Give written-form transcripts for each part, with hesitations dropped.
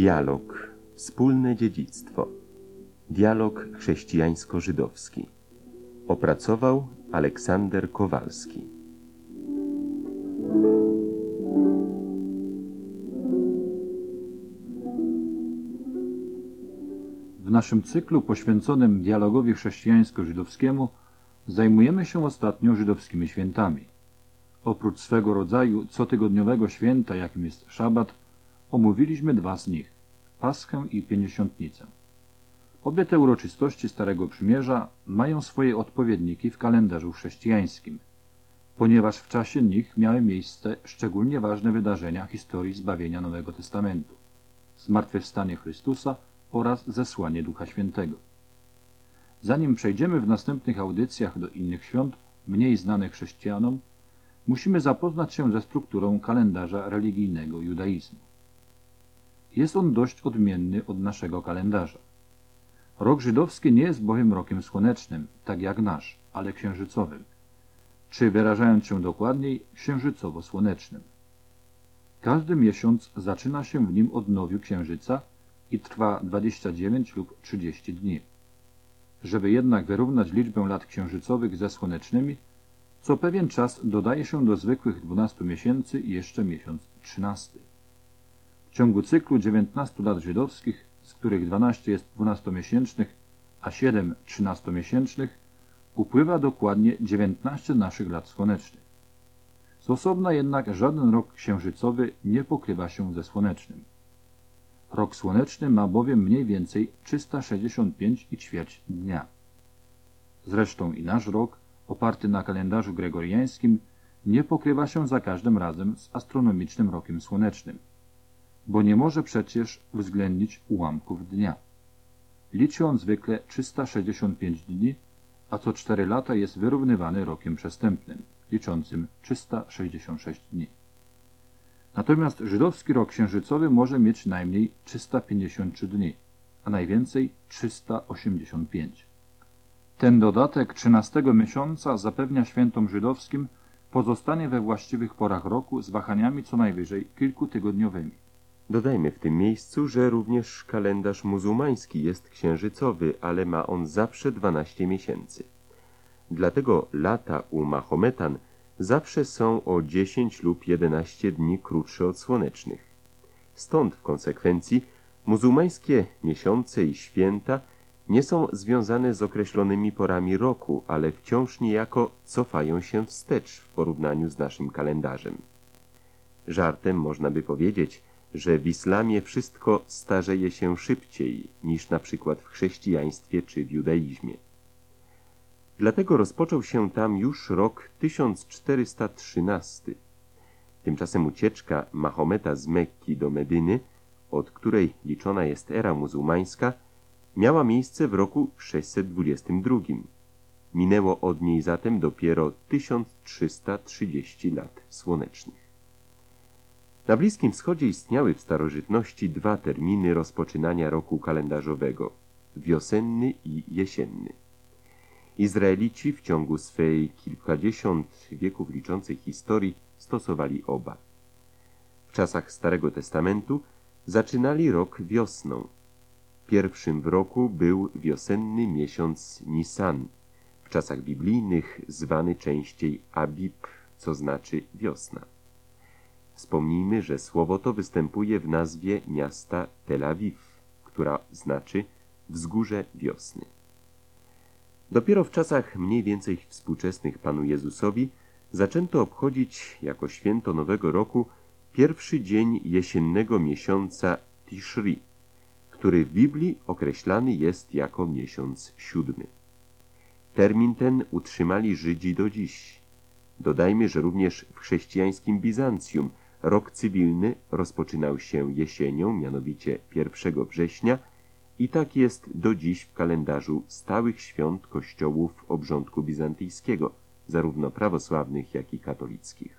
Dialog. Wspólne dziedzictwo. Dialog chrześcijańsko-żydowski. Opracował Aleksander Kowalski. W naszym cyklu poświęconym dialogowi chrześcijańsko-żydowskiemu zajmujemy się ostatnio żydowskimi świętami. Oprócz swego rodzaju cotygodniowego święta, jakim jest szabat, omówiliśmy dwa z nich – Paschę i Pięćdziesiątnicę. Obie te uroczystości Starego Przymierza mają swoje odpowiedniki w kalendarzu chrześcijańskim, ponieważ w czasie nich miały miejsce szczególnie ważne wydarzenia historii zbawienia Nowego Testamentu – zmartwychwstanie Chrystusa oraz zesłanie Ducha Świętego. Zanim przejdziemy w następnych audycjach do innych świąt, mniej znanych chrześcijanom, musimy zapoznać się ze strukturą kalendarza religijnego judaizmu. Jest on dość odmienny od naszego kalendarza. Rok żydowski nie jest bowiem rokiem słonecznym, tak jak nasz, ale księżycowym, czy wyrażając się dokładniej, księżycowo-słonecznym. Każdy miesiąc zaczyna się w nim od nowiu księżyca i trwa 29 lub 30 dni. Żeby jednak wyrównać liczbę lat księżycowych ze słonecznymi, co pewien czas dodaje się do zwykłych 12 miesięcy jeszcze miesiąc 13. W ciągu cyklu 19 lat żydowskich, z których 12 jest 12-miesięcznych, a 7 13-miesięcznych, upływa dokładnie 19 naszych lat słonecznych. Z osobna jednak żaden rok księżycowy nie pokrywa się ze słonecznym. Rok słoneczny ma bowiem mniej więcej 365,4 dnia. Zresztą i nasz rok, oparty na kalendarzu gregoriańskim, nie pokrywa się za każdym razem z astronomicznym rokiem słonecznym, bo nie może przecież uwzględnić ułamków dnia. Liczy on zwykle 365 dni, a co 4 lata jest wyrównywany rokiem przestępnym, liczącym 366 dni. Natomiast żydowski rok księżycowy może mieć najmniej 353 dni, a najwięcej 385. Ten dodatek 13 miesiąca zapewnia świętom żydowskim pozostanie we właściwych porach roku z wahaniami co najwyżej kilkutygodniowymi. Dodajmy w tym miejscu, że również kalendarz muzułmański jest księżycowy, ale ma on zawsze 12 miesięcy. Dlatego lata u Mahometan zawsze są o 10 lub 11 dni krótsze od słonecznych. Stąd w konsekwencji muzułmańskie miesiące i święta nie są związane z określonymi porami roku, ale wciąż niejako cofają się wstecz w porównaniu z naszym kalendarzem. Żartem można by powiedzieć, że w islamie wszystko starzeje się szybciej niż na przykład w chrześcijaństwie czy w judaizmie. Dlatego rozpoczął się tam już rok 1413. Tymczasem ucieczka Mahometa z Mekki do Medyny, od której liczona jest era muzułmańska, miała miejsce w roku 622. Minęło od niej zatem dopiero 1330 lat słonecznych. Na Bliskim Wschodzie istniały w starożytności dwa terminy rozpoczynania roku kalendarzowego – wiosenny i jesienny. Izraelici w ciągu swej kilkadziesiąt wieków liczącej historii stosowali oba. W czasach Starego Testamentu zaczynali rok wiosną. Pierwszym w roku był wiosenny miesiąc Nisan, w czasach biblijnych zwany częściej Abib, co znaczy wiosna. Wspomnijmy, że słowo to występuje w nazwie miasta Tel Awiw, która znaczy wzgórze wiosny. Dopiero w czasach mniej więcej współczesnych Panu Jezusowi zaczęto obchodzić jako święto Nowego Roku pierwszy dzień jesiennego miesiąca Tishri, który w Biblii określany jest jako miesiąc 7. Termin ten utrzymali Żydzi do dziś. Dodajmy, że również w chrześcijańskim Bizancjum rok cywilny rozpoczynał się jesienią, mianowicie 1 września, i tak jest do dziś w kalendarzu stałych świąt kościołów obrządku bizantyjskiego, zarówno prawosławnych, jak i katolickich.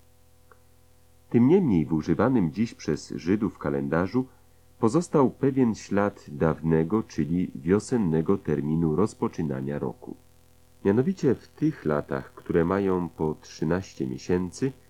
Tym niemniej w używanym dziś przez Żydów kalendarzu pozostał pewien ślad dawnego, czyli wiosennego terminu rozpoczynania roku. Mianowicie w tych latach, które mają po 13 miesięcy,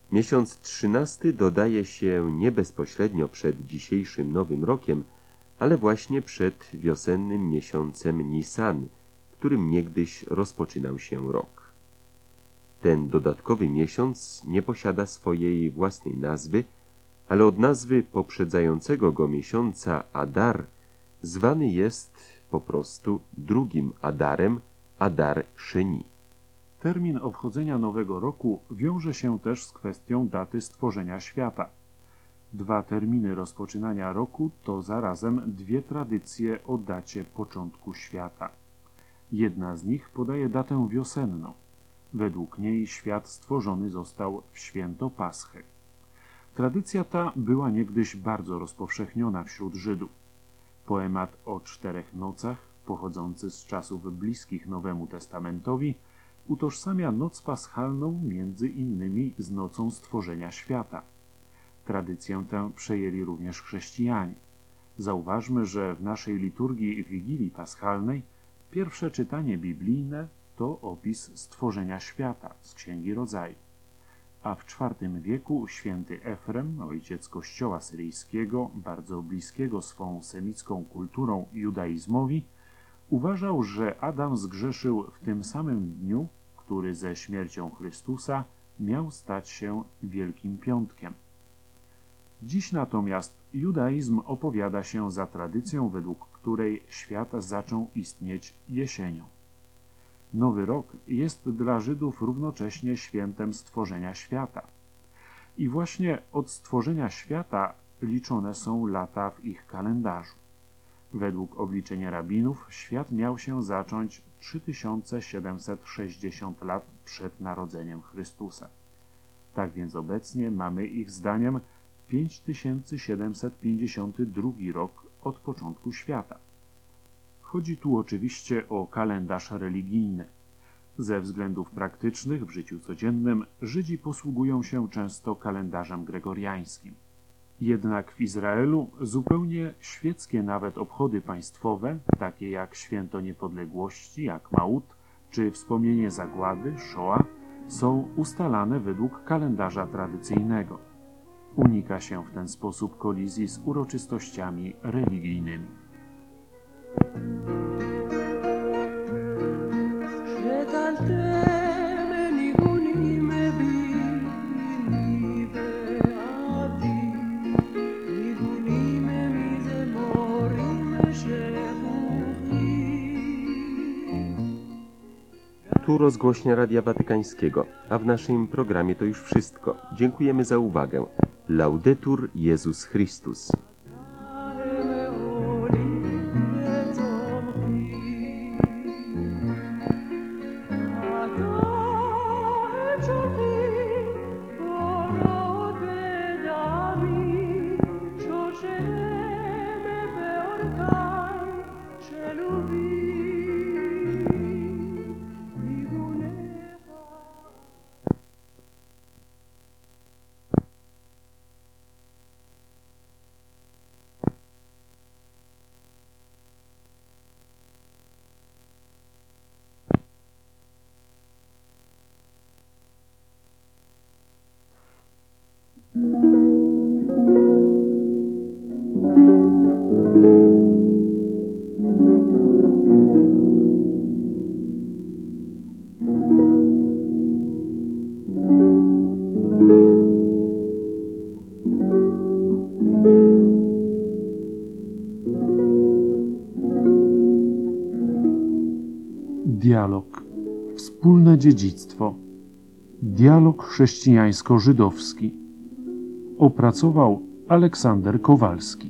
Miesiąc 13 dodaje się nie bezpośrednio przed dzisiejszym Nowym Rokiem, ale właśnie przed wiosennym miesiącem Nisan, którym niegdyś rozpoczynał się rok. Ten dodatkowy miesiąc nie posiada swojej własnej nazwy, ale od nazwy poprzedzającego go miesiąca Adar zwany jest po prostu drugim Adarem, Adar Szeni. Termin obchodzenia Nowego Roku wiąże się też z kwestią daty stworzenia świata. Dwa terminy rozpoczynania roku to zarazem dwie tradycje o dacie początku świata. Jedna z nich podaje datę wiosenną. Według niej świat stworzony został w święto Paschy. Tradycja ta była niegdyś bardzo rozpowszechniona wśród Żydów. Poemat o 4 nocach, pochodzący z czasów bliskich Nowemu Testamentowi, utożsamia noc paschalną między innymi z nocą stworzenia świata. Tradycję tę przejęli również chrześcijanie. Zauważmy, że w naszej liturgii Wigilii Paschalnej pierwsze czytanie biblijne to opis stworzenia świata z Księgi Rodzaju. A w IV wieku święty Efrem, ojciec Kościoła syryjskiego, bardzo bliskiego swą semicką kulturą judaizmowi, uważał, że Adam zgrzeszył w tym samym dniu, który ze śmiercią Chrystusa miał stać się Wielkim Piątkiem. Dziś natomiast judaizm opowiada się za tradycją, według której świat zaczął istnieć jesienią. Nowy rok jest dla Żydów równocześnie świętem stworzenia świata. I właśnie od stworzenia świata liczone są lata w ich kalendarzu. Według obliczenia rabinów świat miał się zacząć 3760 lat przed narodzeniem Chrystusa. Tak więc obecnie mamy ich zdaniem 5752 rok od początku świata. Chodzi tu oczywiście o kalendarz religijny. Ze względów praktycznych w życiu codziennym Żydzi posługują się często kalendarzem gregoriańskim. Jednak w Izraelu zupełnie świeckie nawet obchody państwowe, takie jak Święto Niepodległości, jak Małut, czy wspomnienie zagłady, Shoah, są ustalane według kalendarza tradycyjnego. Unika się w ten sposób kolizji z uroczystościami religijnymi. Tu rozgłośnia Radia Watykańskiego, a w naszym programie to już wszystko. Dziękujemy za uwagę. Laudetur Jezus Chrystus. Dialog. Wspólne dziedzictwo. Dialog chrześcijańsko-żydowski. Opracował Aleksander Kowalski.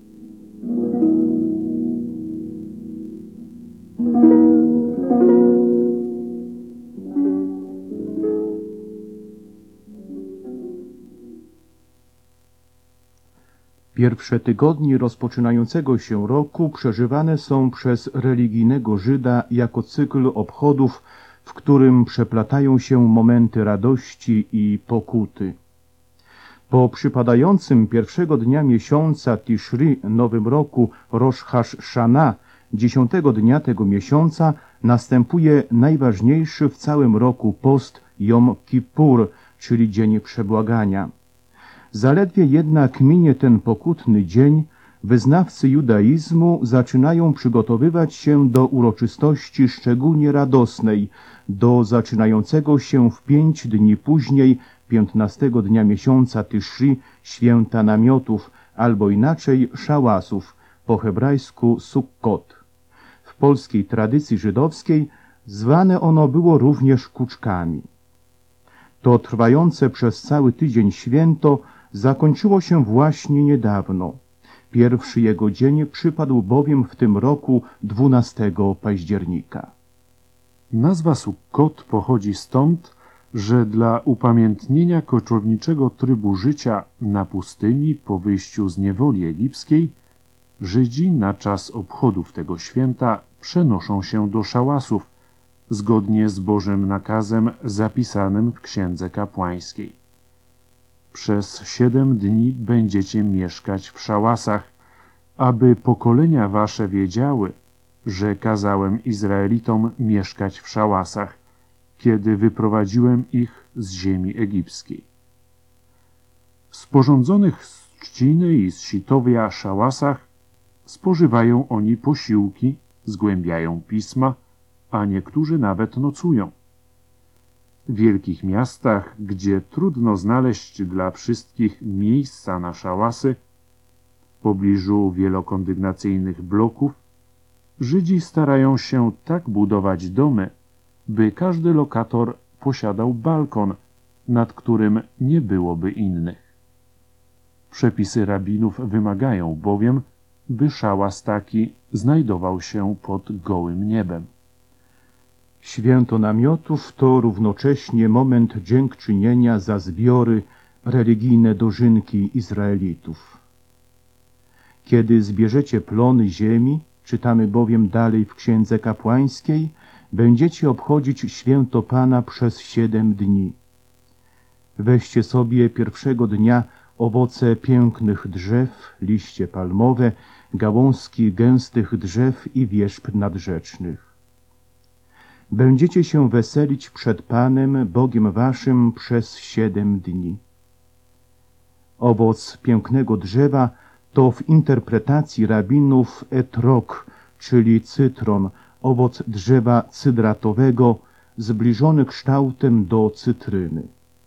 Pierwsze tygodnie rozpoczynającego się roku przeżywane są przez religijnego Żyda jako cykl obchodów, w którym przeplatają się momenty radości i pokuty. Po przypadającym pierwszego dnia miesiąca Tishri Nowym Roku Rosh Hashana, 10 dnia tego miesiąca, następuje najważniejszy w całym roku post Jom Kippur, czyli Dzień Przebłagania. Zaledwie jednak minie ten pokutny dzień, wyznawcy judaizmu zaczynają przygotowywać się do uroczystości szczególnie radosnej, do zaczynającego się w 5 dni później, 15 dnia miesiąca Tyszri, święta namiotów, albo inaczej szałasów, po hebrajsku Sukkot. W polskiej tradycji żydowskiej zwane ono było również kuczkami. To trwające przez cały tydzień święto zakończyło się właśnie niedawno. Pierwszy jego dzień przypadł bowiem w tym roku 12 października. Nazwa Sukkot pochodzi stąd, że dla upamiętnienia koczowniczego trybu życia na pustyni po wyjściu z niewoli egipskiej, Żydzi na czas obchodów tego święta przenoszą się do szałasów, zgodnie z Bożym nakazem zapisanym w Księdze Kapłańskiej. Przez 7 dni będziecie mieszkać w szałasach, aby pokolenia wasze wiedziały, że kazałem Izraelitom mieszkać w szałasach, kiedy wyprowadziłem ich z ziemi egipskiej. W sporządzonych z trzciny i z sitowia szałasach spożywają oni posiłki, zgłębiają pisma, a niektórzy nawet nocują. W wielkich miastach, gdzie trudno znaleźć dla wszystkich miejsca na szałasy, w pobliżu wielokondygnacyjnych bloków, Żydzi starają się tak budować domy, by każdy lokator posiadał balkon, nad którym nie byłoby innych. Przepisy rabinów wymagają bowiem, by szałas taki znajdował się pod gołym niebem. Święto namiotów to równocześnie moment dziękczynienia za zbiory, religijne dożynki Izraelitów. Kiedy zbierzecie plony ziemi, czytamy bowiem dalej w Księdze Kapłańskiej, będziecie obchodzić święto Pana przez 7 dni. Weźcie sobie pierwszego dnia owoce pięknych drzew, liście palmowe, gałązki gęstych drzew i wierzb nadrzecznych. Będziecie się weselić przed Panem, Bogiem waszym, przez 7 dni. Owoc pięknego drzewa to w interpretacji rabinów etrog, czyli cytron, owoc drzewa cydratowego, zbliżony kształtem do cytryny.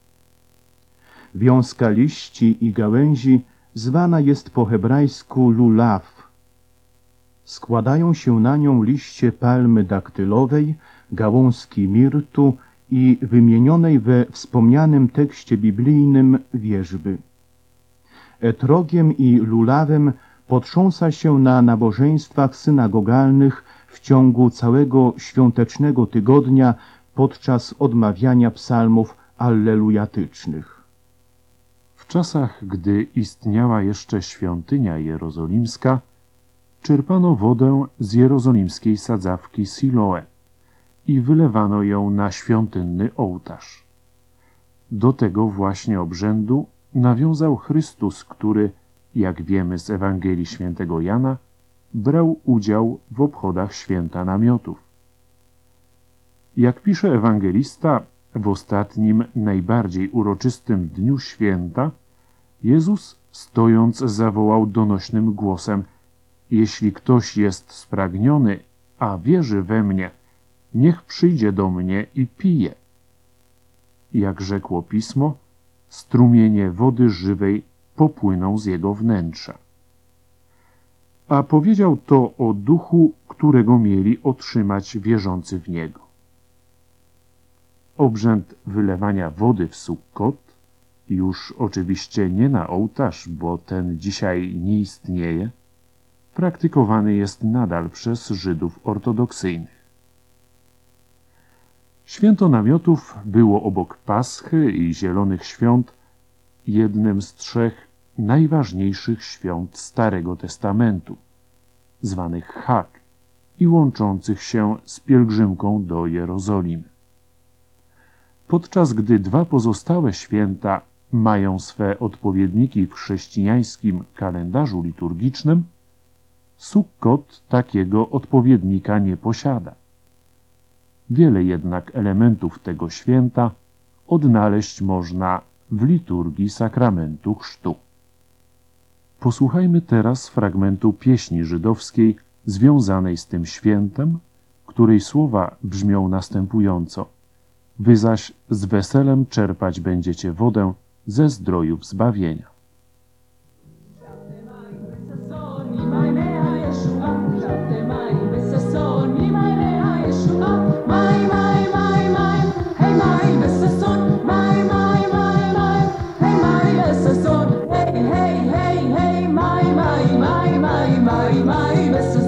Wiązka liści i gałęzi zwana jest po hebrajsku lulaw. Składają się na nią liście palmy daktylowej, gałązki mirtu i wymienionej we wspomnianym tekście biblijnym wierzby. Etrogiem i lulawem potrząsa się na nabożeństwach synagogalnych w ciągu całego świątecznego tygodnia podczas odmawiania psalmów allelujatycznych. W czasach, gdy istniała jeszcze świątynia jerozolimska, czerpano wodę z jerozolimskiej sadzawki Siloe i wylewano ją na świątynny ołtarz. Do tego właśnie obrzędu nawiązał Chrystus, który, jak wiemy z Ewangelii świętego Jana, brał udział w obchodach święta namiotów. Jak pisze ewangelista, w ostatnim, najbardziej uroczystym dniu święta Jezus, stojąc, zawołał donośnym głosem: jeśli ktoś jest spragniony, a wierzy we mnie, niech przyjdzie do mnie i pije. Jak rzekło Pismo, strumienie wody żywej popłyną z jego wnętrza. A powiedział to o duchu, którego mieli otrzymać wierzący w niego. Obrzęd wylewania wody w Sukkot, już oczywiście nie na ołtarz, bo ten dzisiaj nie istnieje, praktykowany jest nadal przez Żydów ortodoksyjnych. Święto namiotów było obok Paschy i Zielonych Świąt jednym z 3 najważniejszych świąt Starego Testamentu, zwanych Chag i łączących się z pielgrzymką do Jerozolimy. Podczas gdy 2 pozostałe święta mają swe odpowiedniki w chrześcijańskim kalendarzu liturgicznym, Sukkot takiego odpowiednika nie posiada. Wiele jednak elementów tego święta odnaleźć można w liturgii sakramentu chrztu. Posłuchajmy teraz fragmentu pieśni żydowskiej związanej z tym świętem, której słowa brzmią następująco: Wy zaś z weselem czerpać będziecie wodę ze zdrojów zbawienia. Hey, hey, hey, hey, my, my, my, my, my, my,